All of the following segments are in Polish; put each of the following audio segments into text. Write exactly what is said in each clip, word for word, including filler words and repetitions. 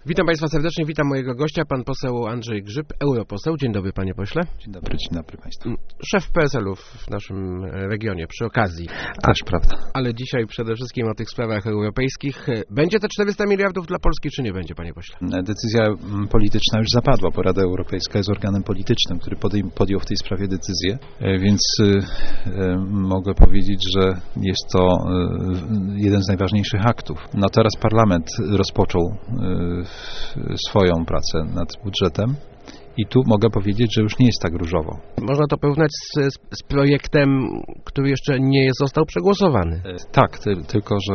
Witam Państwa serdecznie, witam mojego gościa, pan poseł Andrzej Grzyb, europoseł. Dzień dobry, panie pośle. Dzień dobry, dzień dobry Państwu. Szef P S L u w naszym regionie, przy okazji. Też prawda. Ale dzisiaj przede wszystkim o tych sprawach europejskich. Będzie te czterysta miliardów dla Polski, czy nie będzie, panie pośle? Decyzja polityczna już zapadła, bo Rada Europejska jest organem politycznym, który podjął w tej sprawie decyzję, więc mogę powiedzieć, że jest to jeden z najważniejszych aktów. No teraz Parlament rozpoczął swoją pracę nad budżetem i tu mogę powiedzieć, że już nie jest tak różowo. Można to porównać z, z projektem, który jeszcze nie został przegłosowany. Tak, ty, tylko że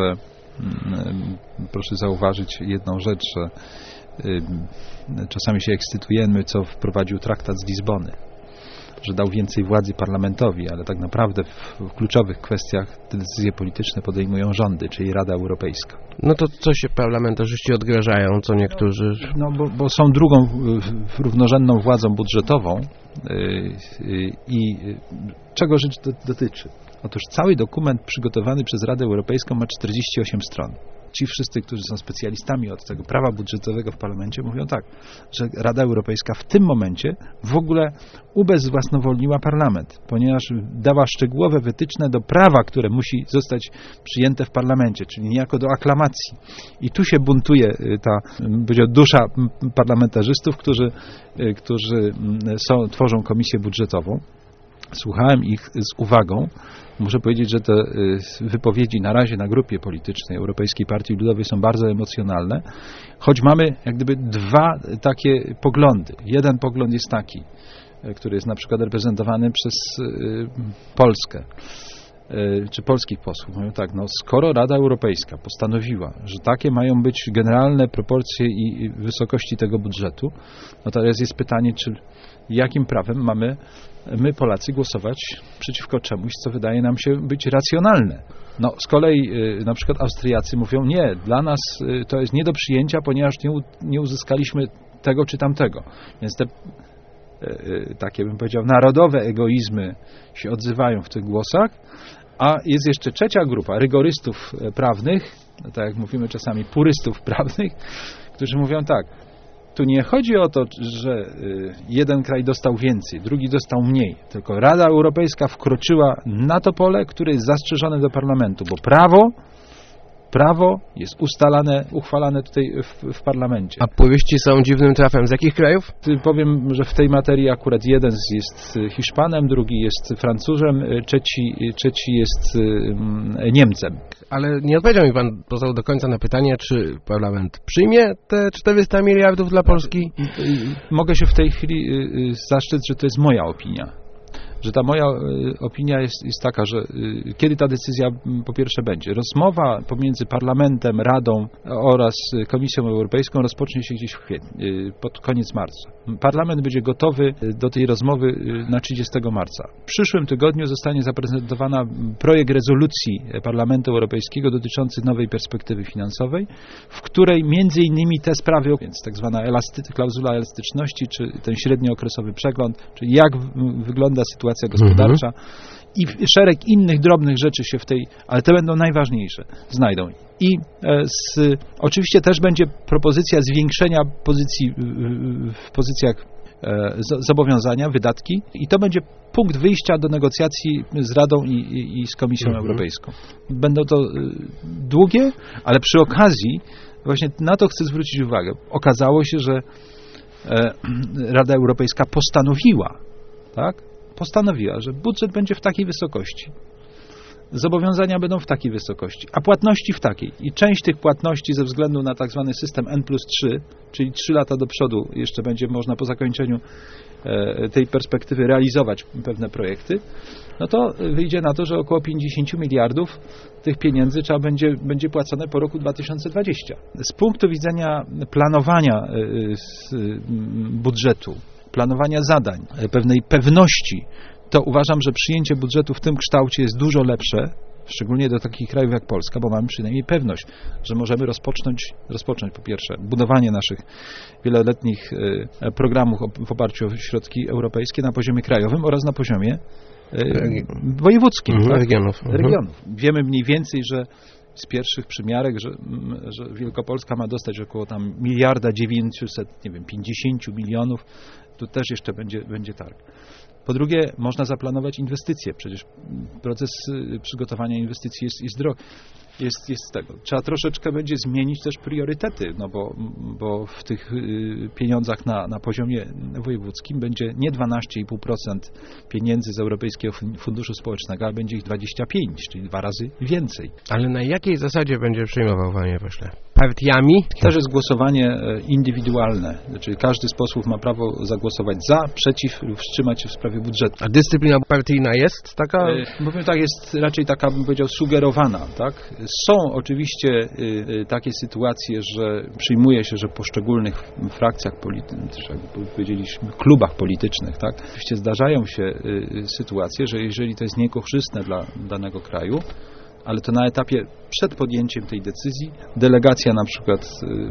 mm, proszę zauważyć jedną rzecz, że y, czasami się ekscytujemy, co wprowadził traktat z Lizbony, że dał więcej władzy parlamentowi, ale tak naprawdę w, w kluczowych kwestiach te decyzje polityczne podejmują rządy, czyli Rada Europejska. No to co się parlamentarzyści odgrażają, co niektórzy... No bo, bo są drugą równorzędną władzą budżetową yy, yy, i czego rzecz do, dotyczy? Otóż cały dokument przygotowany przez Radę Europejską ma czterdzieści osiem stron. Ci wszyscy, którzy są specjalistami od tego prawa budżetowego w parlamencie, mówią tak, że Rada Europejska w tym momencie w ogóle ubezwłasnowolniła parlament, ponieważ dała szczegółowe wytyczne do prawa, które musi zostać przyjęte w parlamencie, czyli niejako do aklamacji. I tu się buntuje ta, powiedział, dusza parlamentarzystów, którzy, którzy są, tworzą komisję budżetową. Słuchałem ich z uwagą. Muszę powiedzieć, że te wypowiedzi na razie na grupie politycznej Europejskiej Partii Ludowej są bardzo emocjonalne, choć mamy jak gdyby dwa takie poglądy. Jeden pogląd jest taki, który jest na przykład reprezentowany przez Polskę, czy polskich posłów. Mówią tak, no skoro Rada Europejska postanowiła, że takie mają być generalne proporcje i wysokości tego budżetu, no to teraz jest pytanie, czy jakim prawem mamy my, Polacy, głosować przeciwko czemuś, co wydaje nam się być racjonalne. No, z kolei na przykład Austriacy mówią, nie, dla nas to jest nie do przyjęcia, ponieważ nie, nie uzyskaliśmy tego czy tamtego. Więc te takie, bym powiedział, narodowe egoizmy się odzywają w tych głosach, a jest jeszcze trzecia grupa rygorystów prawnych, tak jak mówimy czasami purystów prawnych, którzy mówią tak, tu nie chodzi o to, że jeden kraj dostał więcej, drugi dostał mniej, tylko Rada Europejska wkroczyła na to pole, które jest zastrzeżone do parlamentu, bo prawo Prawo jest ustalane, uchwalane tutaj w, w parlamencie. A puryści są dziwnym trafem. Z jakich krajów? Powiem, że w tej materii akurat jeden jest Hiszpanem, drugi jest Francuzem, trzeci, trzeci jest Niemcem. Ale nie odpowiedział mi pan poseł do końca na pytanie, czy parlament przyjmie te czterysta miliardów dla Polski? Mogę się w tej chwili zaszczyć, że to jest moja opinia. Że ta moja opinia jest, jest taka, że kiedy ta decyzja po pierwsze będzie. Rozmowa pomiędzy Parlamentem, Radą oraz Komisją Europejską rozpocznie się gdzieś w kwietniu, pod koniec marca. Parlament będzie gotowy do tej rozmowy na trzydziestego marca. W przyszłym tygodniu zostanie zaprezentowana projekt rezolucji Parlamentu Europejskiego dotyczący nowej perspektywy finansowej, w której między innymi te sprawy, więc tak zwana elasty, klauzula elastyczności, czy ten średniookresowy przegląd, czyli jak w, wygląda sytuacja gospodarcza mhm. i szereg innych drobnych rzeczy się w tej, ale te będą najważniejsze, znajdą. I z, oczywiście też będzie propozycja zwiększenia pozycji w pozycjach zobowiązania, wydatki i to będzie punkt wyjścia do negocjacji z Radą i, i, i z Komisją mhm. Europejską. Będą to długie, ale przy okazji właśnie na to chcę zwrócić uwagę. Okazało się, że Rada Europejska postanowiła, tak? postanowiła, że budżet będzie w takiej wysokości, zobowiązania będą w takiej wysokości, a płatności w takiej. I część tych płatności ze względu na tak zwany system N plus trzy, czyli trzy lata do przodu jeszcze będzie można po zakończeniu tej perspektywy realizować pewne projekty, no to wyjdzie na to, że około pięćdziesiąt miliardów tych pieniędzy trzeba będzie, będzie płacone po roku dwa tysiące dwudziestym. Z punktu widzenia planowania budżetu, planowania zadań, pewnej pewności, to uważam, że przyjęcie budżetu w tym kształcie jest dużo lepsze, szczególnie do takich krajów jak Polska, bo mamy przynajmniej pewność, że możemy rozpocząć, rozpocząć po pierwsze budowanie naszych wieloletnich programów w oparciu o środki europejskie na poziomie krajowym oraz na poziomie wojewódzkim, mhm, tak? regionów. regionów. Wiemy mniej więcej, że z pierwszych przymiarek, że, że Wielkopolska ma dostać około tam miliarda dziewięćset, nie wiem, pięćdziesięciu milionów, tu też jeszcze będzie, będzie targ. Po drugie, można zaplanować inwestycje. Przecież proces przygotowania inwestycji jest, jest drogi. Jest, jest z tego. Trzeba troszeczkę będzie zmienić też priorytety, no bo, bo w tych pieniądzach na, na poziomie wojewódzkim będzie nie dwanaście i pół procent pieniędzy z Europejskiego Funduszu Społecznego, ale będzie ich dwadzieścia pięć, czyli dwa razy więcej. Ale na jakiej zasadzie będzie przyjmował, panie pośle? Partiami? Też jest głosowanie indywidualne, czyli każdy z posłów ma prawo zagłosować za, przeciw lub wstrzymać się w sprawie budżetu. A dyscyplina partyjna jest taka? Powiem tak, jest raczej taka, bym powiedział, sugerowana, tak? Są oczywiście takie sytuacje, że przyjmuje się, że w poszczególnych frakcjach politycznych, jak powiedzieliśmy, klubach politycznych, tak? Oczywiście zdarzają się sytuacje, że jeżeli to jest niekorzystne dla danego kraju, ale to na etapie przed podjęciem tej decyzji delegacja na przykład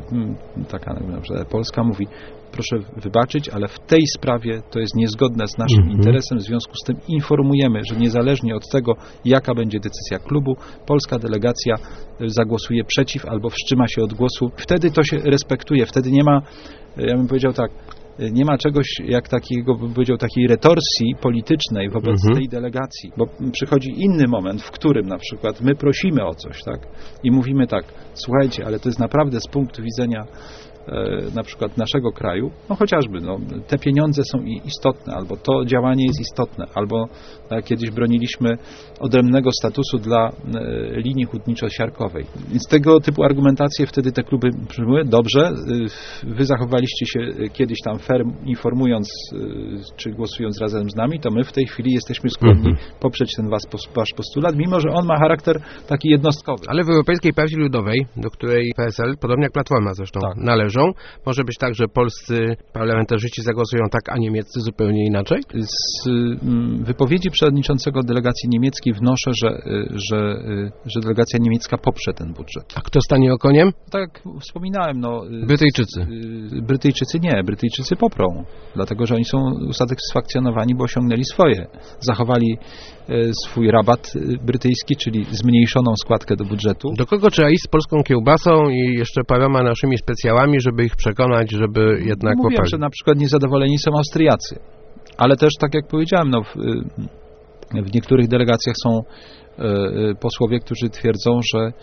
taka na przykład polska mówi: proszę wybaczyć, ale w tej sprawie to jest niezgodne z naszym mm-hmm. interesem, w związku z tym informujemy, że niezależnie od tego, jaka będzie decyzja klubu, polska delegacja zagłosuje przeciw albo wstrzyma się od głosu. Wtedy to się respektuje, wtedy nie ma, ja bym powiedział tak, nie ma czegoś jak takiego, bym powiedział, takiej retorsji politycznej wobec mhm. tej delegacji, bo przychodzi inny moment, w którym na przykład my prosimy o coś, tak, i mówimy tak: słuchajcie, ale to jest naprawdę z punktu widzenia e, na przykład naszego kraju, no chociażby, no, te pieniądze są istotne, albo to działanie jest istotne, albo tak, kiedyś broniliśmy odrębnego statusu dla e, linii hutniczo-siarkowej. Więc tego typu argumentacje wtedy te kluby przyjmują. Dobrze, e, wy zachowaliście się kiedyś tam fair, informując, e, czy głosując razem z nami, to my w tej chwili jesteśmy skłonni mhm. poprzeć ten was, wasz postulat, mimo że on ma charakter taki jednostkowy. Ale w Europejskiej Partii Ludowej, do której P S L, podobnie jak Platforma zresztą, tak. należą, może być tak, że polscy parlamentarzyści zagłosują tak, a niemieccy zupełnie inaczej? Z mm, wypowiedzi przewodniczącego delegacji niemieckiej wnoszę, że, że, że delegacja niemiecka poprze ten budżet. A kto stanie okoniem? Tak jak wspominałem, no... Brytyjczycy. Brytyjczycy nie, Brytyjczycy poprą, dlatego że oni są usatysfakcjonowani, bo osiągnęli swoje. Zachowali swój rabat brytyjski, czyli zmniejszoną składkę do budżetu. Do kogo trzeba iść z polską kiełbasą i jeszcze paroma naszymi specjałami, żeby ich przekonać, żeby jednak Mówiłem, poprawić? że na przykład niezadowoleni są Austriacy, ale też, tak jak powiedziałem, no, w, w niektórych delegacjach są posłowie, którzy twierdzą, że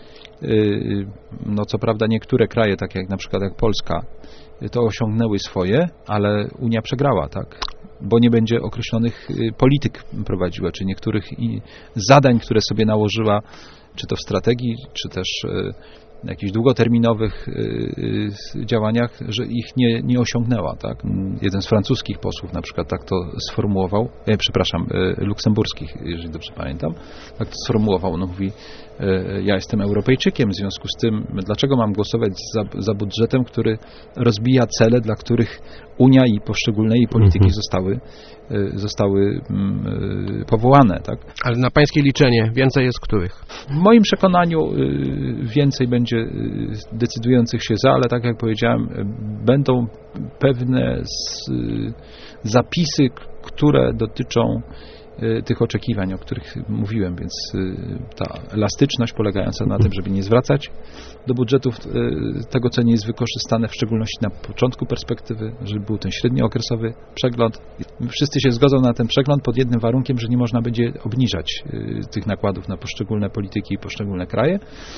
no co prawda niektóre kraje, takie jak na przykład jak Polska, to osiągnęły swoje, ale Unia przegrała, tak? Bo nie będzie określonych polityk prowadziła, czy niektórych zadań, które sobie nałożyła, czy to w strategii, czy też jakichś długoterminowych działaniach, że ich nie, nie osiągnęła, tak? Jeden z francuskich posłów na przykład tak to sformułował, e, przepraszam, luksemburskich, jeżeli dobrze pamiętam, tak to sformułował, no mówi: ja jestem Europejczykiem, w związku z tym dlaczego mam głosować za, za budżetem, który rozbija cele, dla których Unia i poszczególne jej polityki mhm. zostały, zostały powołane, tak? Ale na pańskie liczenie więcej jest których? W moim przekonaniu więcej będzie decydujących się za, ale tak jak powiedziałem, będą pewne zapisy, które dotyczą tych oczekiwań, o których mówiłem, więc ta elastyczność polegająca na tym, żeby nie zwracać do budżetów tego, co nie jest wykorzystane, w szczególności na początku perspektywy, żeby był ten średniookresowy przegląd. Wszyscy się zgodzą na ten przegląd pod jednym warunkiem, że nie można będzie obniżać tych nakładów na poszczególne polityki i poszczególne kraje.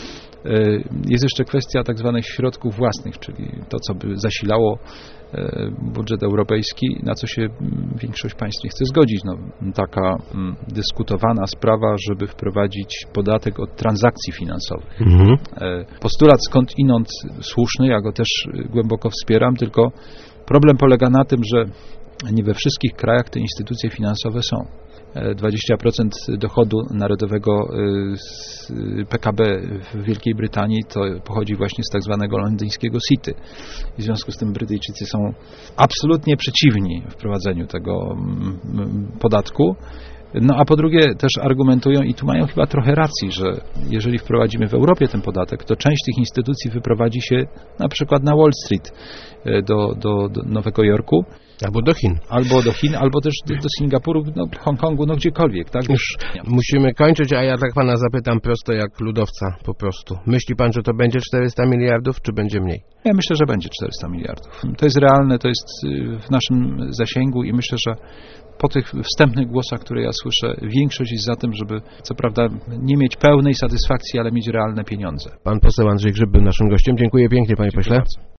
Jest jeszcze kwestia tak zwanych środków własnych, czyli to, co by zasilało budżet europejski, na co się większość państw nie chce zgodzić. No, taka m, dyskutowana sprawa, żeby wprowadzić podatek od transakcji finansowych. Mhm. Postulat skąd inąd słuszny, ja go też głęboko wspieram, tylko problem polega na tym, że nie we wszystkich krajach te instytucje finansowe są. dwadzieścia procent dochodu narodowego P K B w Wielkiej Brytanii to pochodzi właśnie z tak zwanego londyńskiego City. W związku z tym Brytyjczycy są absolutnie przeciwni wprowadzeniu tego podatku. No a po drugie też argumentują, i tu mają chyba trochę racji, że jeżeli wprowadzimy w Europie ten podatek, to część tych instytucji wyprowadzi się na przykład na Wall Street do, do, do Nowego Jorku. Albo do Chin. Albo do Chin, albo też do, do Singapuru, no, Hongkongu, no gdziekolwiek. Tak? Już musimy kończyć, a ja tak pana zapytam prosto jak ludowca po prostu. Myśli pan, że to będzie czterysta miliardów, czy będzie mniej? Ja myślę, że będzie czterysta miliardów. To jest realne, to jest w naszym zasięgu i myślę, że po tych wstępnych głosach, które ja słyszę, większość jest za tym, żeby co prawda nie mieć pełnej satysfakcji, ale mieć realne pieniądze. Pan poseł Andrzej Grzyb był naszym gościem. Dziękuję pięknie, panie Dziękuję pośle. bardzo.